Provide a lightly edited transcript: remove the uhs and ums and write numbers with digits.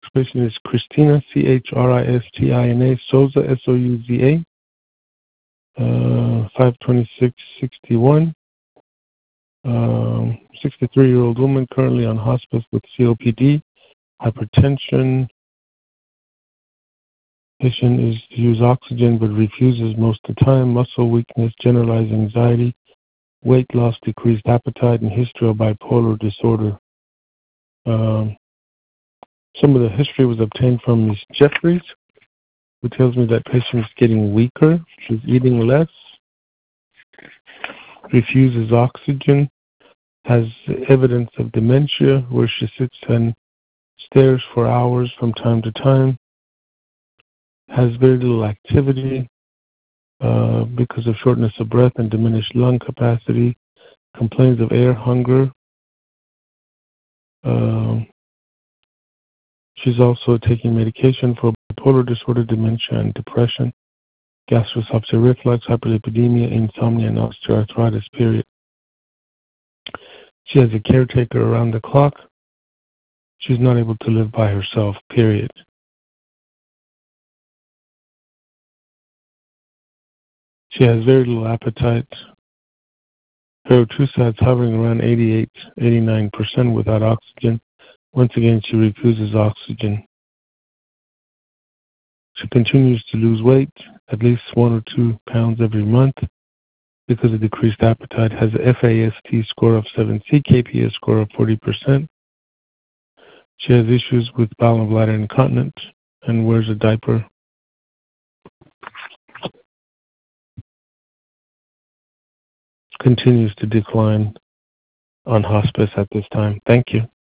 Patient is Christina, Christina Souza, Souza, 52661. 63-year-old woman currently on hospice with COPD, hypertension. Patient is to use oxygen but refuses most of the time. Muscle weakness, generalized anxiety, weight loss, decreased appetite, and history of bipolar disorder. Some of the history was obtained from Ms. Jeffries, who tells me that patient is getting weaker. She's eating less, refuses oxygen, has evidence of dementia where she sits and stares for hours from time to time, has very little activity because of shortness of breath and diminished lung capacity, complains of air hunger. She's also taking medication for bipolar disorder, dementia, and depression, gastroesophageal reflux, hyperlipidemia, insomnia, and osteoarthritis, period. She has a caretaker around the clock. She's not able to live by herself, period. She has very little appetite. Her O2 is hovering around 88, 89% without oxygen. Once again, she refuses oxygen. She continues to lose weight, at least 1 or 2 pounds every month because of decreased appetite, has a FAST score of 7C, KPS score of 40%. She has issues with bowel and bladder incontinence and wears a diaper. Continues to decline on hospice at this time. Thank you.